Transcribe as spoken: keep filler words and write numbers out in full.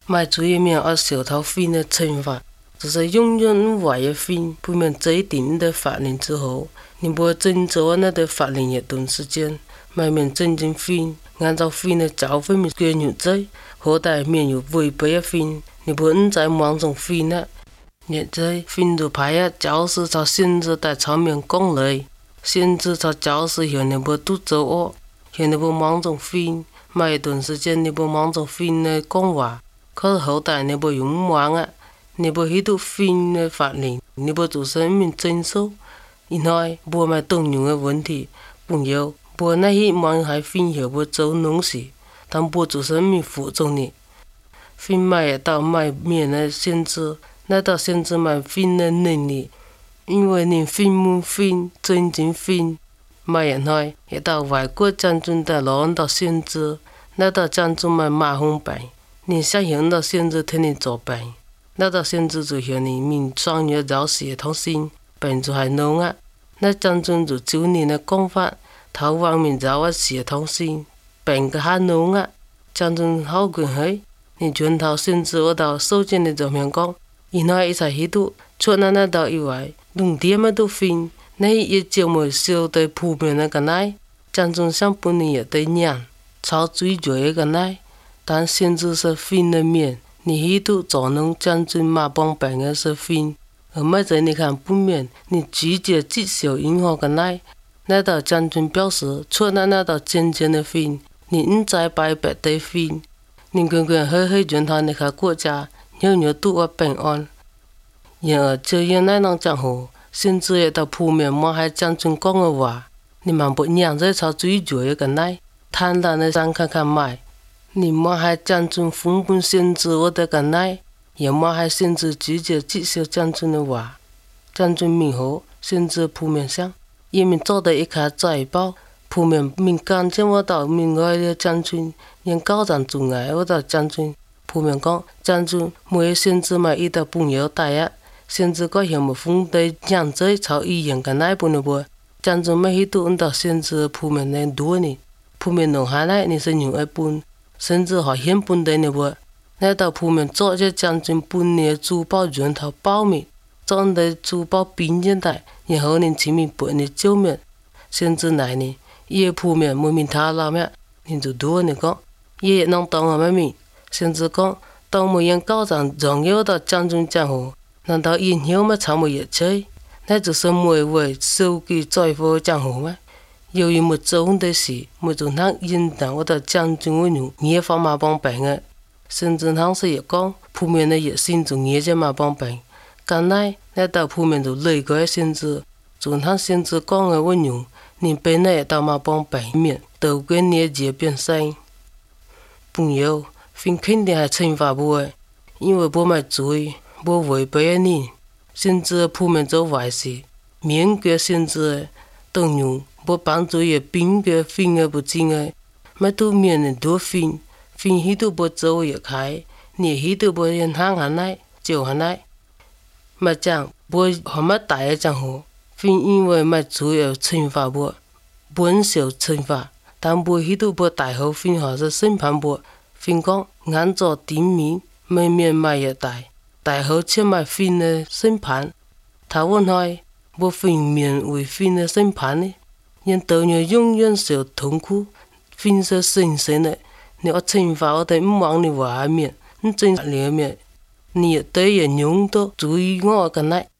卖注意面而小头fin的惩罚，就是永远唔坏嘅fin，不免制定的法令之后，你不遵守那的法令一段时间，卖免真正fin，按照fin的教训面嘅原则，好歹免有违背嘅fin，你不唔在网上fin啊，现在fin就派啊教师朝限制在场面讲来，限制朝教师向你不都做恶，向你不网上fin，卖一段时间你不网上fin的讲话。可是好歹你不用玩啊，你不喺度fin的法令，你不做生命遵守，因为不买动用的问题，朋友不那些玩还fin也不做东西，但不做生命服从你，fin买到买面的限制，那到限制买fin的能力，因为你fin唔fin，真正fin，买人开也到外国将军的攞到限制，那到将军买马红白。你想向到限制替你做病，那到限制就向你面双月找血统性，病就係弄啊。那真正就照你的講法，頭方面找我血統性，病個下弄啊。真正好quyền係，你轉頭限制我到收件的做面講，然後一齊喺度，除那那到以外，弄點乜都fin，你一朝沒少對普遍的個奶，真正想本你也對人，超追求的個奶。但限制是fin的面，你喺度做能將軍馬幫病嘅是fin，而唔係你看不面，你拒絕接受任何嘅奶，那道將軍表示，除了那道真正的fin，你唔再白白的fin，你கொஞ்சகொஞ்சhơi hơi轉頭你看國家，有有度我平安，然而這樣那能講好，甚至也到鋪面冇係將軍講嘅話，你們不讓在朝追求一個奶，坦然的上看看買。你莫还将军封本限制我的个奶，也莫还限制拒绝接受将军的话。将军面好，限制铺面上，也面做的一卡再包，铺面面干见我到面外的将军，因高长阻碍我到将军。铺面讲将军每限制嘛一到朋友大呀，限制个项目封的样子朝一样个奶不能不，将军没一度到限制铺面能多呢，铺面弄下来你是用一半。甚至还嫌本地的不，那到铺面做这将军本地珠宝源头保密，装的珠宝边境带，然后你前面本的照面，甚至来呢，也铺面没面他老面，你就多你讲，也能当我们面，甚至讲当没人高长重要的将军江湖，难道以后么草没热吹？那就是每位手机在乎江湖吗？由於沒做的事，沒做他引導我到將軍會用野方馬幫病嘅，甚至他是也講，鋪面的熱心做野隻馬幫病，近來那到鋪面就累個甚至，做他甚至講嘅會用，連病呢也到馬幫病面，都跟你節變性。朋友，fin肯定係懲罰不會，因為不買罪，不違背你，甚至鋪面做壞事，免個甚至都用。不帮助也并个fin而不进个，买都面人多fin，fin喺度不做也开，你喺度不人行下来就下来，咪讲不好乜大嘅账户，fin因為咪主要懲罰不，本受懲罰，但不喺度不大好fin或者審判不，fin講按照點面咪面咪也大，大好且咪fin嘅審判，他問開不fin面為fin嘅審判呢？因到你永遠受痛苦，fin是神聖的，你我懲罰我哋唔往你話面，唔正裡面，你對人用到注意我嘅奶。